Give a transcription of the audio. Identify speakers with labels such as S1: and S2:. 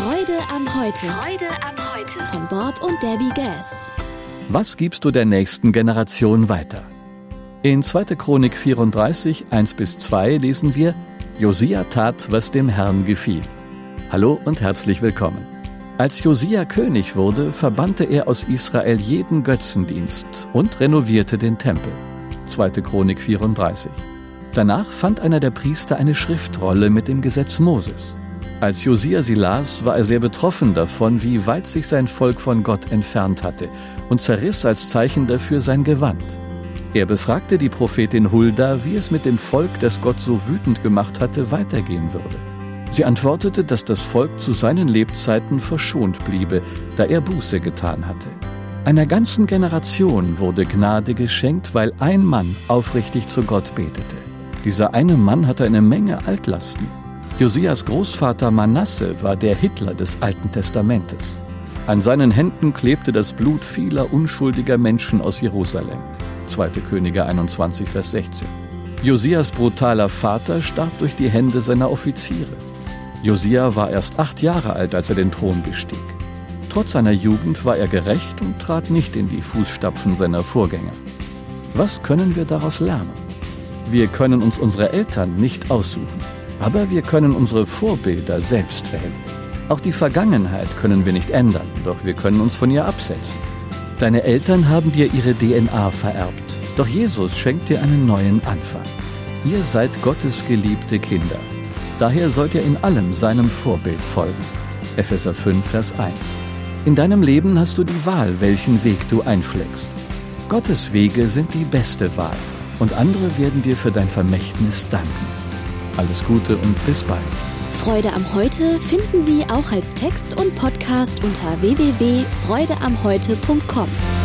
S1: Freude am Heute.
S2: Freude am Heute.
S1: Von Bob und Debbie Gass.
S3: Was gibst du der nächsten Generation weiter? In 2. Chronik 34, 1-2 lesen wir: Josia tat, was dem Herrn gefiel. Hallo und herzlich willkommen. Als Josia König wurde, verbannte er aus Israel jeden Götzendienst und renovierte den Tempel. 2. Chronik 34. Danach fand einer der Priester eine Schriftrolle mit dem Gesetz Moses. Als Josia sie las, war er sehr betroffen davon, wie weit sich sein Volk von Gott entfernt hatte, und zerriss als Zeichen dafür sein Gewand. Er befragte die Prophetin Hulda, wie es mit dem Volk, das Gott so wütend gemacht hatte, weitergehen würde. Sie antwortete, dass das Volk zu seinen Lebzeiten verschont bliebe, da er Buße getan hatte. Einer ganzen Generation wurde Gnade geschenkt, weil ein Mann aufrichtig zu Gott betete. Dieser eine Mann hatte eine Menge Altlasten. Josias Großvater Manasse war der Hitler des Alten Testamentes. An seinen Händen klebte das Blut vieler unschuldiger Menschen aus Jerusalem. 2. Könige 21, Vers 16. Josias brutaler Vater starb durch die Hände seiner Offiziere. Josia war erst 8 Jahre alt, als er den Thron bestieg. Trotz seiner Jugend war er gerecht und trat nicht in die Fußstapfen seiner Vorgänger. Was können wir daraus lernen? Wir können uns unsere Eltern nicht aussuchen, aber wir können unsere Vorbilder selbst wählen. Auch die Vergangenheit können wir nicht ändern, doch wir können uns von ihr absetzen. Deine Eltern haben dir ihre DNA vererbt, doch Jesus schenkt dir einen neuen Anfang. Ihr seid Gottes geliebte Kinder. Daher sollt ihr in allem seinem Vorbild folgen. Epheser 5, Vers 1. In deinem Leben hast du die Wahl, welchen Weg du einschlägst. Gottes Wege sind die beste Wahl, und andere werden dir für dein Vermächtnis danken. Alles Gute und bis bald.
S1: Freude am Heute finden Sie auch als Text und Podcast unter www.freudeamheute.com.